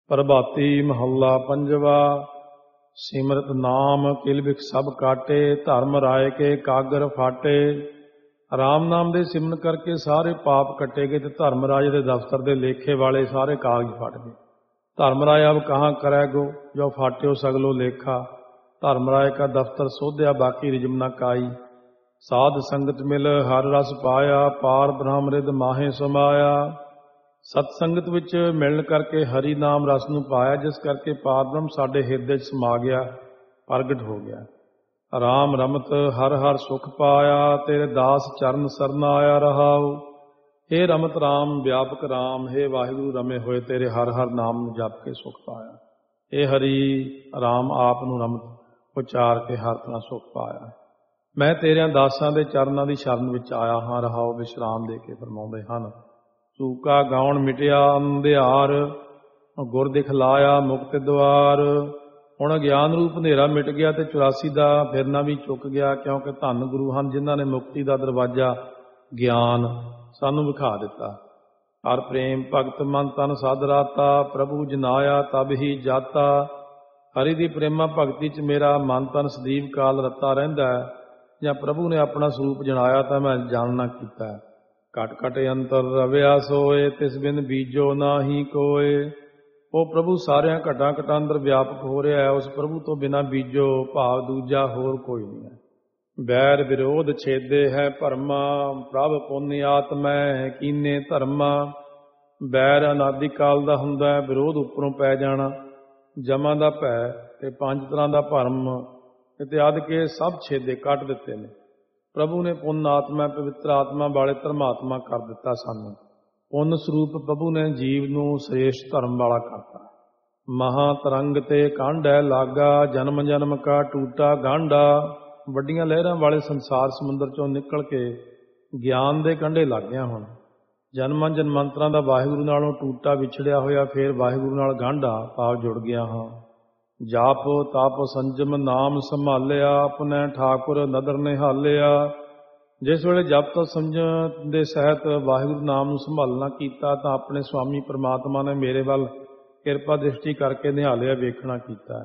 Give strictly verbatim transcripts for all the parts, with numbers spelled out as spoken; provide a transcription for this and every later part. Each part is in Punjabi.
ਪ੍ਰਭਾਤੀ ਮਹੱਲਾ ਪੰਜਵਾ। ਸਿਮਰਤ ਨਾਮ ਕਿਲ ਬਿਖ ਸਭ ਕਾਟੇ, ਧਰਮ ਰਾਏ ਕੇ ਕਾਗਰ ਫਾਟੇ। ਰਾਮ ਨਾਮ ਦੇ ਸਿਮਰਨ ਕਰਕੇ ਸਾਰੇ ਪਾਪ ਕੱਟੇ ਗਏ ਤੇ ਧਰਮ ਰਾਜ ਦੇ ਦਫ਼ਤਰ ਦੇ ਲੇਖੇ ਵਾਲੇ ਸਾਰੇ ਕਾਗਜ਼ ਫਟ ਗਏ। ਧਰਮ ਰਾय अब कहाँ करे गो, जो फाट्यो सगलो लेखा। धर्म राय का दफ्तर सोध्या, बाकी रिजम न काई। साध संगत मिल हर रस पाया, पार ब्रह्म रिद माहे समाया। सतसंगत विच मिलन करके हरि नाम रस नूं पाया, जिस करके पार ब्रह्म साडे हिरदे च समा गया, प्रगट हो गया। राम रमत हर हर सुख पाया, तेरे दास चरण सरन आया रहाऊ। हे रमत राम व्यापक राम, हे वाहिगुरु रमे होए तेरे हर हर नाम ਨੂੰ ਜਪ ਕੇ ਸੁਖ ਪਾਇਆ। हे हरि राम आप ਨੂੰ ਰਮਤ ਉਚਾਰ ਕੇ ਹਰ ਤਰ੍ਹਾਂ ਸੁਖ ਪਾਇਆ। ਮੈਂ ਤੇਰਿਆਂ ਦਾਸਾਂ ਦੇ ਚਰਨਾਂ ਦੀ ਸ਼ਰਨ ਵਿੱਚ ਆਇਆ ਹਾਂ, ਰਹਾਓ ਵਿਸ਼ਰਾਮ ਦੇ ਕੇ ਫਰਮਾਉਂਦੇ ਹਨ। ਚੂਕਾ ਗਾਉਣ ਮਿਟਿਆ ਅੰਧਿਆਰ, ਗੁਰ ਦਿਖਲਾਇਆ ਮੁਕਤ ਦੁਆਰ। ਹੁਣ ਅਗਿਆਨ ਰੂਪ ਹਨੇਰਾ ਮਿਟ ਗਿਆ ਤੇ ਚੁਰਾਸੀ ਦਾ ਫਿਰਨਾ ਵੀ ਚੁੱਕ ਗਿਆ, ਕਿਉਂਕਿ ਧੰਨ ਗੁਰੂ ਹਨ ਜਿਨ੍ਹਾਂ ਨੇ ਮੁਕਤੀ ਦਾ ਦਰਵਾਜ਼ਾ ਗਿਆਨ ਸਾਨੂੰ ਵਿਖਾ ਦਿੱਤਾ। ਹਰ ਪ੍ਰੇਮ ਭਗਤ ਮਨ ਤਨ ਸਾਧ ਰਾਤਾ, ਪ੍ਰਭੂ ਜਨਾਇਆ ਤਬ ਹੀ ਜਾਤਾ। ਹਰੀ ਦੀ ਪ੍ਰੇਮਾ ਭਗਤੀ 'ਚ ਮੇਰਾ ਮਨ ਤਨ ਸਦੀਵ ਕਾਲ ਰੱਤਾ ਰਹਿੰਦਾ ਹੈ। ਜਾਂ ਪ੍ਰਭੂ ਨੇ ਆਪਣਾ ਸਰੂਪ ਜਣਾਇਆ ਤਾਂ ਮੈਂ ਜਾਣਨਾ ਕੀਤਾ। ਘਟ ਘਟ ਅੰਤਰ ਰਵਿਆ ਸੋਏ, ਤਿਸ ਬਿਨ ਬੀਜੋ ਨਾਹੀ ਕੋਏ। ਉਹ ਪ੍ਰਭੂ ਸਾਰਿਆਂ ਘਟਾਂ ਘਟਾਂ ਅੰਦਰ ਵਿਆਪਕ ਹੋ ਰਿਹਾ ਹੈ, ਉਸ ਪ੍ਰਭੂ ਤੋਂ ਬਿਨਾਂ ਬੀਜੋ ਭਾਵ ਦੂਜਾ ਹੋਰ ਕੋਈ ਨਹੀਂ ਹੈ। ਬੈਰ ਵਿਰੋਧ ਛੇਦੇ ਹੈ ਭਰਮਾ, ਪ੍ਰਭ ਪੁੰਨ ਆਤਮੈ ਕੀਨੇ ਧਰਮਾ। ਬੈਰ ਅਨਾਦਿ ਕਾਲ ਦਾ ਹੁੰਦਾ ਹੈ, ਵਿਰੋਧ ਉੱਪਰੋਂ ਪੈ ਜਾਣਾ, ਜਮਾਂ ਦਾ ਭੈ ਤੇ ਪੰਜ ਤਰ੍ਹਾਂ ਦਾ ਭਰਮ ਇਤਿਆਦਿ ਕੇ ਸਭ ਛੇਦੇ ਕੱਟ ਦਿੱਤੇ ਨੇ। ਪ੍ਰਭੂ ਨੇ ਪੁੰਨ ਆਤਮਾ ਪਵਿੱਤਰ ਆਤਮਾ ਵਾਲੇ ਧਰਮਾਤਮਾ ਕਰ ਦਿੱਤਾ ਸਾਨੂੰ। ਪੁੰਨ ਸਰੂਪ ਪ੍ਰਭੂ ਨੇ ਜੀਵ ਨੂੰ ਸ੍ਰੇਸ਼ਟ ਧਰਮ ਵਾਲਾ ਕਰਤਾ। ਮਹਾਂ ਤਰੰਗ ਤੇ ਕਾਂਢੈ ਲਾਗਾ, ਜਨਮ ਜਨਮ ਕਾ ਟੂਟਾ ਗਾਂਢਾ। ਵੱਡੀਆਂ ਲਹਿਰਾਂ ਵਾਲੇ ਸੰਸਾਰ ਸਮੁੰਦਰ ਚੋਂ ਨਿਕਲ ਕੇ ਗਿਆਨ ਦੇ ਕੰਢੇ ਲੱਗ ਗਿਆ। ਹੁਣ ਜਨਮਾਂ ਜਨਮੰਤਰਾਂ ਦਾ ਵਾਹਿਗੁਰੂ ਨਾਲੋਂ ਟੂਟਾ ਵਿਛੜਿਆ ਹੋਇਆ, ਫੇਰ ਵਾਹਿਗੁਰੂ ਨਾਲ ਗਾਂਢਾ ਭਾਵ ਜੁੜ ਗਿਆ ਹਾਂ। ਜਾਪ ਤਪ ਸੰਜਮ ਨਾਮ ਸੰਭਾਲਿਆ, ਆਪਣੇ ਠਾਕੁਰ ਨਦਰ ਨਿਹਾਲਿਆ। ਜਿਸ ਵੇਲੇ ਜਪ ਤਪ ਸੰਜਮ ਦੇ ਸਹਿਤ ਵਾਹਿਗੁਰੂ ਨਾਮ ਨੂੰ ਸੰਭਾਲਣਾ ਕੀਤਾ ਤਾਂ ਆਪਣੇ ਸੁਆਮੀ ਪ੍ਰਮਾਤਮਾ ਨੇ ਮੇਰੇ ਵੱਲ ਕਿਰਪਾ ਦ੍ਰਿਸ਼ਟੀ ਕਰਕੇ ਨਿਹਾਲਿਆ, ਵੇਖਣਾ ਕੀਤਾ।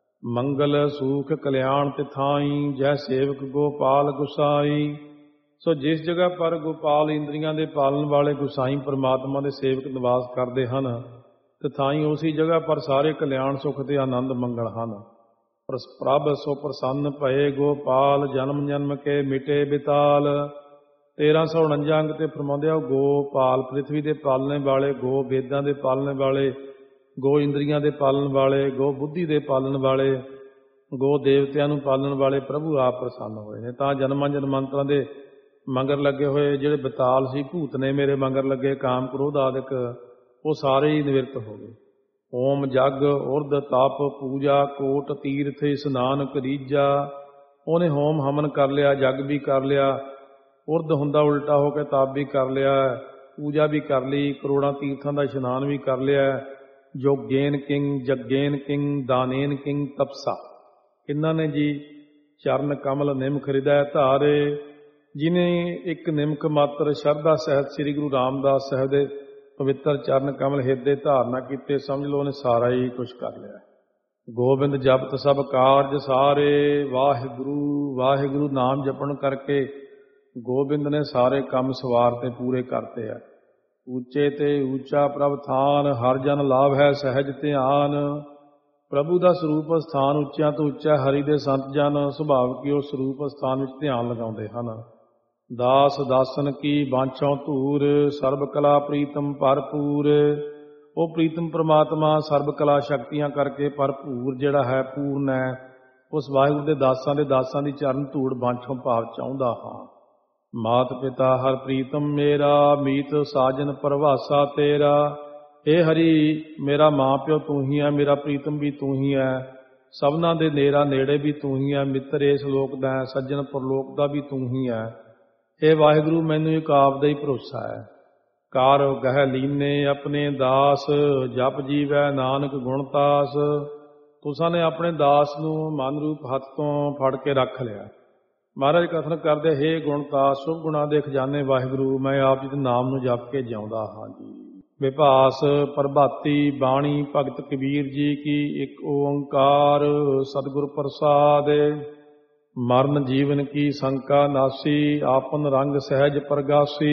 ਮੰਗਲ ਸੂਖ ਕਲਿਆਣ ਤਿਥਾਈ, ਜੈ ਸੇਵਕ ਗੋਪਾਲ ਗੁਸਾਈ। ਸੋ ਜਿਸ ਜਗ੍ਹਾ ਪਰ ਗੋਪਾਲ ਇੰਦਰੀਆਂ ਦੇ ਪਾਲਣ ਵਾਲੇ ਗੁਸਾਈ ਪਰਮਾਤਮਾ ਦੇ ਸੇਵਕ ਨਿਵਾਸ ਕਰਦੇ ਹਨ, ਤਿਥਾਈ ਉਸੀ ਜਗ੍ਹਾ ਪਰ ਸਾਰੇ ਕਲਿਆਣ ਸੁਖ ਤੇ ਆਨੰਦ ਮੰਗਲ ਹਨ। ਪ੍ਰਭ ਸੋ ਪ੍ਰਸੰਨ ਭਏ ਗੋਪਾਲ, ਜਨਮ ਜਨਮ ਕੇ ਮਿਟੇ ਬਿਤਾਲ। ਤੇਰਾਂ ਸੌ ਉਣੰਜਾ ਅੰਗ ਤੇ ਫਰਮਾਉਂਦੇ ਆ, ਗੋਪਾਲ ਪ੍ਰਿਥਵੀ ਦੇ ਪਾਲਣੇ ਵਾਲੇ, ਗੋ ਵੇਦਾਂ ਦੇ ਪਾਲਣੇ ਵਾਲੇ, ਗੋ ਇੰਦਰੀਆਂ ਦੇ ਪਾਲਣ ਵਾਲੇ, ਗੋ ਬੁੱਧੀ ਦੇ ਪਾਲਣ ਵਾਲੇ, ਗੋ ਦੇਵਤਿਆਂ ਨੂੰ ਪਾਲਣ ਵਾਲੇ ਪ੍ਰਭੂ ਆਪ ਪ੍ਰਸੰਨ ਹੋਏ ਨੇ। ਤਾਂ ਜਨਮਾਂ ਜਨਮੰਤਰਾਂ ਦੇ ਮੰਗਰ ਲੱਗੇ ਹੋਏ ਜਿਹੜੇ ਬਤਾਲ ਸੀ, ਭੂਤ ਨੇ ਮੇਰੇ ਮੰਗਰ ਲੱਗੇ, ਕਾਮ ਕ੍ਰੋਧ ਆਦਿਕ, ਉਹ ਸਾਰੇ ਹੀ ਨਿਵਰਤ ਹੋ ਗਏ। ਓਮ ਜਗ ਉਰਦ ਤਪ ਪੂਜਾ, ਕੋਟ ਤੀਰਥ ਇਸਨਾਨ ਕਰੀਜਾ। ਉਹਨੇ ਹੋਮ ਹਵਨ ਕਰ ਲਿਆ, ਜਗ ਵੀ ਕਰ ਲਿਆ, ਉਰਦ ਹੁੰਦਾ ਉਲਟਾ ਹੋ ਕੇ ਤਪ ਵੀ ਕਰ ਲਿਆ, ਪੂਜਾ ਵੀ ਕਰ ਲਈ, ਕਰੋੜਾਂ ਤੀਰਥਾਂ ਦਾ ਇਸ਼ਨਾਨ ਵੀ ਕਰ ਲਿਆ। ਜੋਗੇਨ ਕਿੰਗ ਜਗੇਨ ਕਿੰਗ ਦਾਨੇਨ ਕਿੰਗ ਤਪਸਾ। ਇਹਨਾਂ ਨੇ ਜੀ ਚਰਨ ਕਮਲ ਨਿਮਖ ਹਿਰਦੈ ਧਾਰੇ। ਜਿਹਨੇ ਇੱਕ ਨਿਮਕ ਮਾਤਰ ਸ਼ਰਧਾ ਸਹਿਤ ਸ੍ਰੀ ਗੁਰੂ ਰਾਮਦਾਸ ਸਾਹਿਬ ਦੇ ਪਵਿੱਤਰ ਚਰਨ ਕਮਲ ਹਿਰਦੇ ਧਾਰਨਾ ਕੀਤੇ, ਸਮਝ ਲਓ ਉਹਨੇ ਸਾਰਾ ਹੀ ਕੁਛ ਕਰ ਲਿਆ। ਗੋਬਿੰਦ ਜਪਤ ਸਭ ਕਾਰਜ ਸਾਰੇ, ਵਾਹਿਗੁਰੂ ਵਾਹਿਗੁਰੂ ਨਾਮ ਜਪਣ ਕਰਕੇ ਗੋਬਿੰਦ ਨੇ ਸਾਰੇ ਕੰਮ ਸਵਾਰ ਤੇ ਪੂਰੇ ਕਰਤੇ ਆ। ਉੱਚੇ ਤੇ ਉੱਚਾ ਪ੍ਰਭ ਥਾਨ, ਹਰ ਜਨ ਲਾਭ ਹੈ ਸਹਿਜ ਧਿਆਨ। ਪ੍ਰਭੂ ਦਾ ਸਰੂਪ ਸਥਾਨ ਉੱਚਿਆਂ ਤੋਂ ਉੱਚਾ, ਹਰੀ ਦੇ ਸੰਤ ਜਨ ਸੁਭਾਵ ਕੀ ਉਸ ਸਰੂਪ ਸਥਾਨ ਵਿੱਚ ਧਿਆਨ ਲਗਾਉਂਦੇ ਹਨ। ਦਾਸ ਦਾਸਨ ਕੀ ਬਾਂਛੋਂ ਧੂਰ, ਸਰਬ ਕਲਾ ਪ੍ਰੀਤਮ ਭਰਪੂਰ। ਉਹ ਪ੍ਰੀਤਮ ਪ੍ਰਮਾਤਮਾ ਸਰਬ ਕਲਾ ਸ਼ਕਤੀਆਂ ਕਰਕੇ ਭਰਪੂਰ ਜਿਹੜਾ ਹੈ, ਪੂਰਨ ਹੈ, ਉਸ ਵਾਹਿਗੁਰੂ ਦੇ ਦਾਸਾਂ ਦੇ ਦਾਸਾਂ ਦੀ ਚਰਨ ਧੂੜ ਬਾਂਛੋਂ ਭਾਵ ਚਾਹੁੰਦਾ ਹਾਂ। ਮਾਤ ਪਿਤਾ ਹਰ ਪ੍ਰੀਤਮ ਮੇਰਾ, ਮੀਤ ਸਾਜਨ ਪ੍ਰਭਾਸਾ ਤੇਰਾ। ਇਹ ਹਰੀ ਮੇਰਾ ਮਾਂ ਪਿਓ ਤੂੰ ਹੀ ਹੈ, ਮੇਰਾ ਪ੍ਰੀਤਮ ਵੀ ਤੂੰ ਹੀ ਹੈ, ਸਭਨਾਂ ਦੇ ਨੇਰਾ ਨੇੜੇ ਵੀ ਤੂੰ ਹੀ ਹੈ, ਮਿੱਤਰ ਇਸ ਲੋਕ ਦਾ ਹੈ, ਸੱਜਣ ਪਰਲੋਕ ਦਾ ਵੀ ਤੂੰ ਹੀ ਹੈ। ਇਹ ਵਾਹਿਗੁਰੂ ਮੈਨੂੰ ਇੱਕ ਆਪ ਦਾ ਹੀ ਭਰੋਸਾ ਹੈ। ਕਾਰ ਗਹਿ ਲੀਨੇ ਆਪਣੇ ਦਾਸ, ਜਪ ਜੀਵੈ ਨਾਨਕ ਗੁਣਤਾਸ। ਤੁਸਾਂ ਨੇ ਆਪਣੇ ਦਾਸ ਨੂੰ ਮਨ ਰੂਪ ਹੱਥ ਤੋਂ ਫੜ ਕੇ ਰੱਖ ਲਿਆ। ਮਹਾਰਾਜ ਕਥਨ ਕਰਦੇ, ਹੇ ਗੁਣਤਾਸ ਸੁਭ ਗੁਣਾ ਦੇ ਖਜ਼ਾਨੇ ਵਾਹਿਗੁਰੂ, ਮੈਂ ਆਪ ਜੀ ਦੇ ਨਾਮ ਨੂੰ ਜਪ ਕੇ ਜਿਉਂਦਾ ਹਾਂ ਜੀ। ਵਿਭਾਸ ਪ੍ਰਭਾਤੀ ਬਾਣੀ ਭਗਤ ਕਬੀਰ ਜੀ ਕੀ ਇੱਕ ਓੰਕਾਰ ਸਤਿਗੁਰ ਪ੍ਰਸਾਦਿ। ਮਰਨ ਜੀਵਨ ਕੀ ਸੰਕਾ ਨਾਸੀ ਆਪਨ ਰੰਗ ਸਹਿਜ ਪ੍ਰਗਾਸੀ।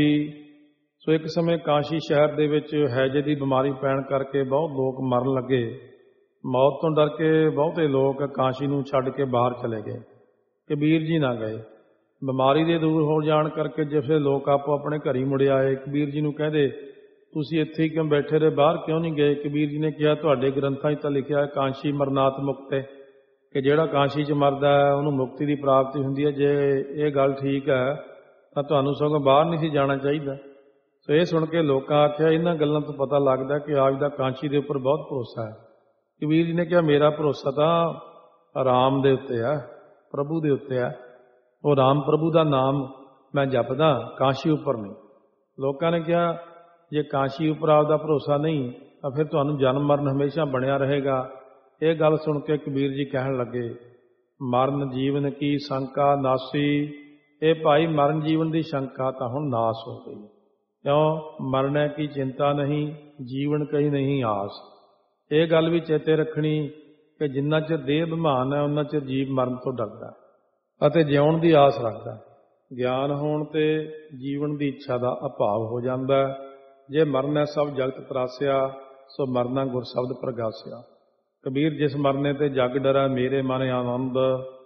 ਸੋ ਇੱਕ ਸਮੇਂ ਕਾਸ਼ੀ ਸ਼ਹਿਰ ਦੇ ਵਿੱਚ ਹੈਜੇ ਦੀ ਬਿਮਾਰੀ ਪੈਣ ਕਰਕੇ ਬਹੁਤ ਲੋਕ ਮਰਨ ਲੱਗੇ। ਮੌਤ ਤੋਂ ਡਰ ਕੇ ਬਹੁਤੇ ਲੋਕ ਕਾਸ਼ੀ ਨੂੰ ਛੱਡ ਕੇ ਬਾਹਰ ਚਲੇ ਗਏ। ਕਬੀਰ ਜੀ ਨਾ ਗਏ। ਬਿਮਾਰੀ ਦੇ ਦੂਰ ਹੋ ਜਾਣ ਕਰਕੇ ਜਿਵੇਂ ਲੋਕ ਆਪੋ ਆਪਣੇ ਘਰ ਹੀ ਮੁੜ ਆਏ। ਕਬੀਰ ਜੀ ਨੂੰ ਕਹਿੰਦੇ ਤੁਸੀਂ ਇੱਥੇ ਹੀ ਕਿਉਂ ਬੈਠੇ ਰਹੇ, ਬਾਹਰ ਕਿਉਂ ਨਹੀਂ ਗਏ? ਕਬੀਰ ਜੀ ਨੇ ਕਿਹਾ ਤੁਹਾਡੇ ਗ੍ਰੰਥਾਂ 'ਚ ਤਾਂ ਲਿਖਿਆ ਹੈ ਕਾਂਸ਼ੀ ਮਰਨਾਤ ਮੁਕਤੇ, ਕਿ ਜਿਹੜਾ ਕਾਂਸ਼ੀ 'ਚ ਮਰਦਾ ਹੈ ਉਹਨੂੰ ਮੁਕਤੀ ਦੀ ਪ੍ਰਾਪਤੀ ਹੁੰਦੀ ਹੈ। ਜੇ ਇਹ ਗੱਲ ਠੀਕ ਹੈ ਤਾਂ ਤੁਹਾਨੂੰ ਸਗੋਂ ਬਾਹਰ ਨਹੀਂ ਸੀ ਜਾਣਾ ਚਾਹੀਦਾ। ਸੋ ਇਹ ਸੁਣ ਕੇ ਲੋਕਾਂ ਆਖਿਆ ਇਹਨਾਂ ਗੱਲਾਂ ਤੋਂ ਪਤਾ ਲੱਗਦਾ ਕਿ ਆਜ ਦਾ ਕਾਂਸ਼ੀ ਦੇ ਉੱਪਰ ਬਹੁਤ ਭਰੋਸਾ ਹੈ। ਕਬੀਰ ਜੀ ਨੇ ਕਿਹਾ ਮੇਰਾ ਭਰੋਸਾ ਤਾਂ ਰਾਮ ਦੇ ਉੱਤੇ ਹੈ, ਪ੍ਰਭੂ ਦੇ ਉੱਤੇ ਹੈ। ਉਹ ਰਾਮ ਪ੍ਰਭੂ ਦਾ ਨਾਮ ਮੈਂ ਜਪਦਾ, ਕਾਂਸ਼ੀ ਉੱਪਰ ਨਹੀਂ। ਲੋਕਾਂ ਨੇ ਕਿਹਾ ਜੇ ਕਾਂਸ਼ੀ ਉੱਪਰ ਆਪਦਾ ਭਰੋਸਾ ਨਹੀਂ ਤਾਂ ਫਿਰ ਤੁਹਾਨੂੰ ਜਨਮ ਮਰਨ ਹਮੇਸ਼ਾ ਬਣਿਆ ਰਹੇਗਾ। ਇਹ ਗੱਲ ਸੁਣ ਕੇ ਕਬੀਰ ਜੀ ਕਹਿਣ ਲੱਗੇ ਮਰਨ ਜੀਵਨ ਕੀ ਸ਼ੰਕਾ ਨਾਸੀ। ਇਹ ਭਾਈ ਮਰਨ ਜੀਵਨ ਦੀ ਸ਼ੰਕਾ ਤਾਂ ਹੁਣ ਨਾਸ ਹੋ ਗਈ। ਕਿਉਂ? ਮਰਨੇ ਕੀ ਚਿੰਤਾ ਨਹੀਂ, ਜੀਵਨ ਕਹੀ ਨਹੀਂ ਆਸ। ਇਹ ਗੱਲ ਵੀ ਚੇਤੇ ਰੱਖਣੀ ਕਿ ਜਿੰਨਾ ਚਿਰ ਦੇਹ ਬਿਮਾਨ ਹੈ ਉਹਨਾਂ ਚਿਰ ਜੀਵ ਮਰਨ ਤੋਂ ਡਰਦਾ ਅਤੇ ਜਿਉਣ ਦੀ ਆਸ ਰੱਖਦਾ। ਗਿਆਨ ਹੋਣ ਤੇ ਜੀਵਨ ਦੀ ਇੱਛਾ ਦਾ ਅਭਾਵ ਹੋ ਜਾਂਦਾ। ਜੇ ਮਰਨਾ ਸਭ ਜਗਤ ਤਰਾਸਿਆ, ਸੋ ਮਰਨਾ ਗੁਰ ਸ਼ਬਦ ਪ੍ਰਗਾਸਿਆ। ਕਬੀਰ ਜਿਸ ਮਰਨੇ ਤੇ ਜਗ ਡਰਾ ਮੇਰੇ ਮਨ ਆਨੰਦ,